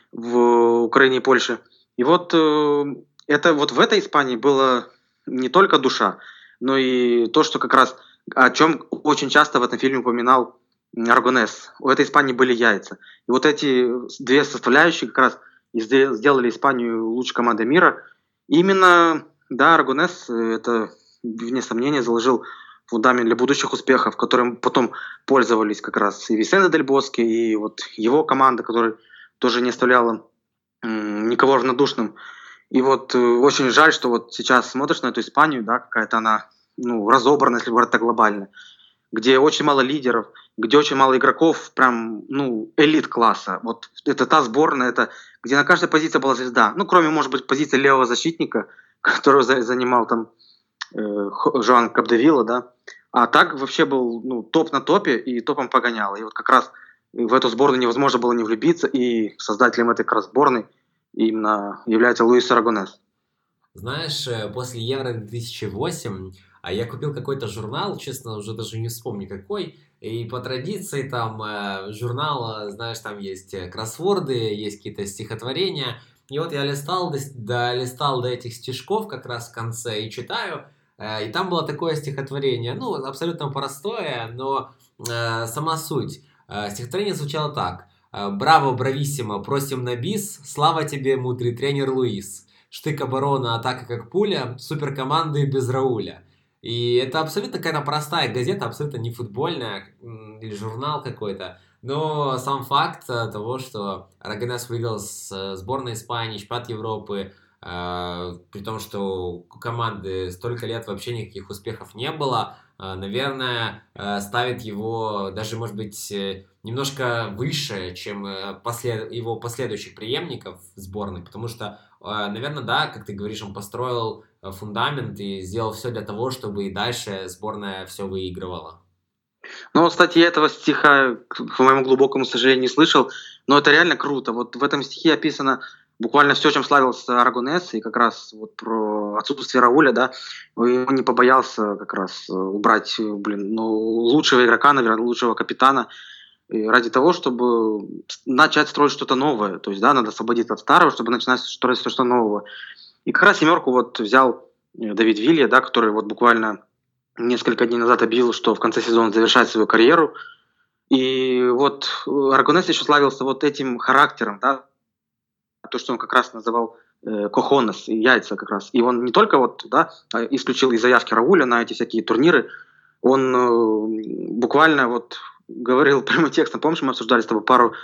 в Украине и Польше. И вот это вот в этой Испании было не только душа, но и то, что как раз о чем очень часто в этом фильме упоминал Аргонес. У этой Испании были яйца. И вот эти 2 составляющие как раз сделали Испанию лучшей командой мира. И именно, да, Аргонес, это, вне сомнения, заложил фундамент для будущих успехов, которым потом пользовались как раз и Висенте Дель Боске, и вот его команда, которая тоже не оставляла никого равнодушным. И вот очень жаль, что вот сейчас смотришь на эту Испанию, да, какая-то она, разобрана, если говорить так глобально. где очень мало лидеров, где очень мало игроков, прям, ну, элит-класса. Вот это та сборная, это где на каждой позиции была звезда. Ну, кроме, может быть, позиции левого защитника, которую занимал там Жоан Капдевилла, да. А так вообще был, ну, топ на топе и топом погонял. И вот как раз в эту сборную невозможно было не влюбиться, и создателем этой как раз сборной именно является Луис Арагонес. Знаешь, после Евро 2008 я купил какой-то журнал, честно, уже даже не вспомню какой, и по традиции там журнал, знаешь, там есть кроссворды, есть какие-то стихотворения, и вот я листал до этих стишков как раз в конце и читаю, и там было такое стихотворение, ну, абсолютно простое, но сама суть. Стихотворение звучало так. «Браво, брависсимо, просим на бис, слава тебе, мудрый тренер Луис. Штык оборона, атака как пуля, суперкоманды без Рауля». И это абсолютно какая-то простая газета, абсолютно не футбольная или журнал какой-то. Но сам факт того, что Арагонес выиграл с сборной Испании, чемпионат Европы, при том, что у команды столько лет вообще никаких успехов не было, наверное, ставит его даже, может быть, немножко выше, чем его последующих преемников в сборной, потому что, наверное, да, как ты говоришь, он построил фундамент и сделал все для того, чтобы и дальше сборная все выигрывала. Ну, вот, кстати, я этого стиха, к моему глубокому сожалению, не слышал, но это реально круто. Вот в этом стихе описано буквально все, чем славился Арагонес, и как раз вот про отсутствие Рауля, да, он не побоялся как раз убрать, лучшего игрока, наверное, лучшего капитана, и ради того, чтобы начать строить что-то новое. То есть, да, надо освободиться от старого, чтобы начинать строить что-то нового. И как раз семерку вот взял Давид Вилья, да, который вот буквально несколько дней назад объявил, что в конце сезона завершает свою карьеру. И вот Арагонес еще славился вот этим характером, да, то, что он как раз называл кохонес, яйца как раз. И он не только вот, да, исключил из заявки Рауля на эти всякие турниры, он буквально вот говорил прямым текстом. Помнишь, мы обсуждали с тобой пару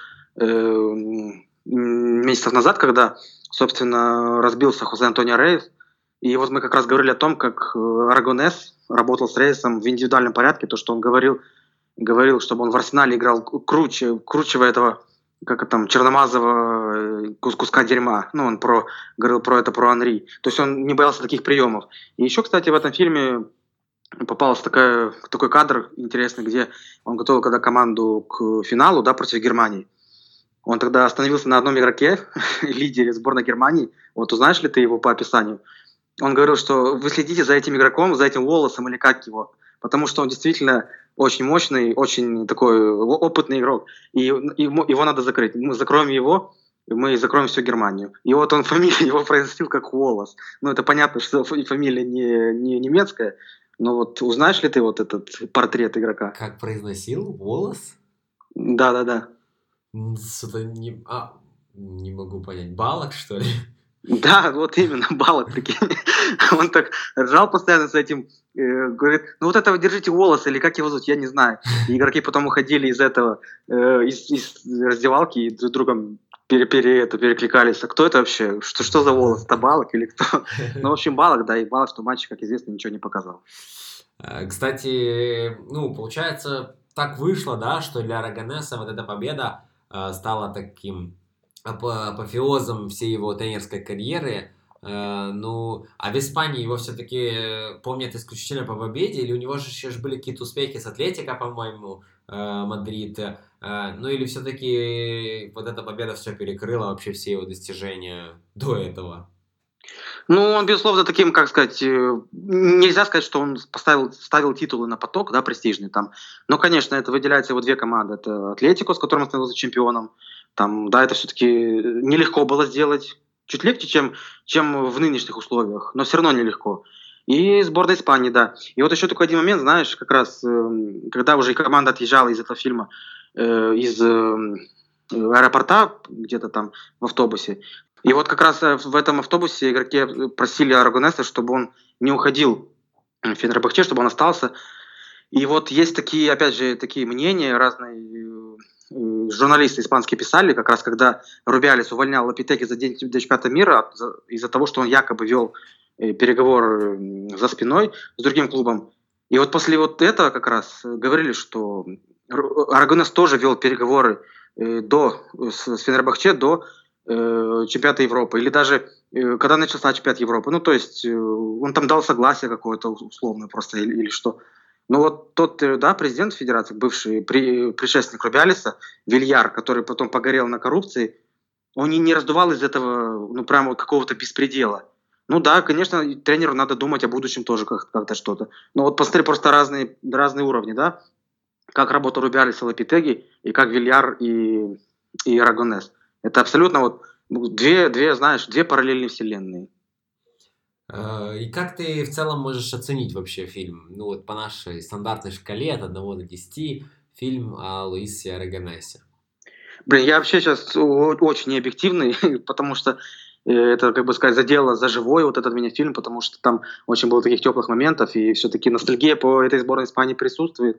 месяцев назад, когда, собственно, разбился Хосе Антонио Рейс. И вот мы как раз говорили о том, как Арагонес работал с Рейсом в индивидуальном порядке, то, что он говорил, чтобы он в Арсенале играл круче этого, как там, черномазого куска дерьма. Ну, он говорил про Анри. То есть он не боялся таких приемов. И еще, кстати, в этом фильме попался такой кадр интересный, где он готовил когда команду к финалу, да, против Германии. Он тогда остановился на одном игроке, лидере сборной Германии. Вот узнаешь ли ты его по описанию? Он говорил, что вы следите за этим игроком, за этим Уоллесом или как его, потому что он действительно очень мощный, очень такой опытный игрок, и его надо закрыть. Мы закроем его, мы закроем всю Германию. И вот он фамилию его произносил как Уоллес. Ну, это понятно, что фамилия не немецкая, но вот узнаешь ли ты вот этот портрет игрока? Как произносил? Уоллес? Да. Что-то не могу понять. Балок, что ли? Да, вот именно, Балок, прикинь. Он так ржал постоянно с этим, говорит, ну вот этого держите Уоллес, или как его зовут, я не знаю. И игроки потом уходили из раздевалки и друг с другом перекликались. А кто это вообще? Что за Уоллес? Это Балок или кто? Ну, в общем, Балок, да, и Балок, что матч, как известно, ничего не показал. Кстати, ну, получается, так вышло, да, что для Арагонеса вот эта победа стала таким апофеозом всей его тренерской карьеры. Ну, а в Испании его все-таки помнят исключительно по победе, или у него же еще были какие-то успехи с Атлетико, по-моему, Мадрид, ну или все-таки вот эта победа все перекрыла вообще все его достижения до этого? Ну, он, безусловно, таким, как сказать, нельзя сказать, что он ставил титулы на поток, да, престижный там. Но, конечно, это выделяется его две команды. Это Атлетико, с которым он становился чемпионом. Там, да, это все-таки нелегко было сделать. Чуть легче, чем в нынешних условиях, но все равно нелегко. И сборная Испании, да. И вот еще такой один момент, знаешь, как раз, когда уже команда отъезжала из этого фильма, из аэропорта, где-то там в автобусе. И вот как раз в этом автобусе игроки просили Арагонеса, чтобы он не уходил в Фенербахче, чтобы он остался. И вот есть такие, опять же, такие мнения разные. Журналисты испанские писали, как раз когда Рубиалес увольнял Лопетеги за день до чемпионата мира из-за того, что он якобы вел переговор за спиной с другим клубом. И вот после вот этого как раз говорили, что Арагонес тоже вел переговоры с Фенербахче до чемпионата Европы. Или даже когда начался чемпионат Европы. Ну, то есть он там дал согласие какое-то условное просто или что. Но вот тот, да, президент федерации, бывший предшественник Рубиалиса, Вильяр, который потом погорел на коррупции, он не раздувал из этого, ну, прямо вот какого-то беспредела. Ну да, конечно, тренеру надо думать о будущем тоже как-то что-то. Но вот посмотри, просто разные уровни, да? Как работал Рубиалис и Лопетеги, и как Вильяр и Арагонес. Это абсолютно вот две параллельные вселенные. И как ты в целом можешь оценить вообще фильм? Ну вот по нашей стандартной шкале от 1 до 10 фильм о Луисе Арагонесе. Блин, я вообще сейчас очень необъективный, потому что это, как бы сказать, задело за живой вот этот меня фильм, потому что там очень было таких теплых моментов, и все-таки ностальгия по этой сборной Испании присутствует.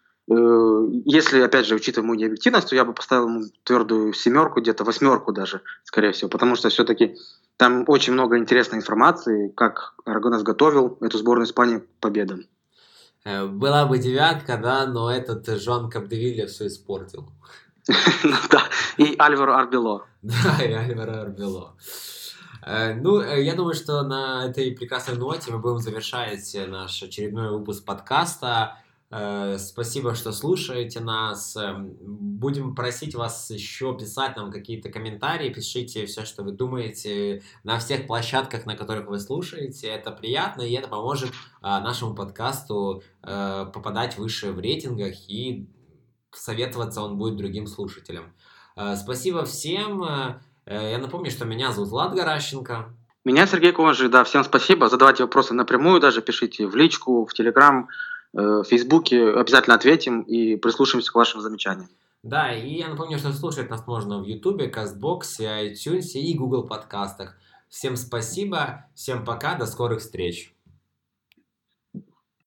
Если, опять же, учитывая мою необъективность, то я бы поставил ему твердую 7, где-то 8 даже, скорее всего, потому что все-таки там очень много интересной информации, как Арагонес готовил эту сборную Испании к победам. Была бы 9, да, но этот Жуан Капдевилья все испортил. Да, и Альваро Арбело. Да, и Альваро Арбело. Ну, я думаю, что на этой прекрасной ноте мы будем завершать наш очередной выпуск подкаста. Спасибо, что слушаете нас. Будем просить вас еще писать нам какие-то комментарии. Пишите все, что вы думаете на всех площадках, на которых вы слушаете. Это приятно, и это поможет нашему подкасту попадать выше в рейтингах, и советоваться он будет другим слушателям. Спасибо всем. Я напомню, что меня зовут Влад Горащенко. Меня Сергей Кожий. Да, всем спасибо. Задавайте вопросы напрямую, даже пишите в личку, в Телеграм, в Фейсбуке. Обязательно ответим и прислушаемся к вашим замечаниям. Да, и я напомню, что слушать нас можно в Ютубе, Кастбоксе, iTunes и Google подкастах. Всем спасибо, всем пока, до скорых встреч.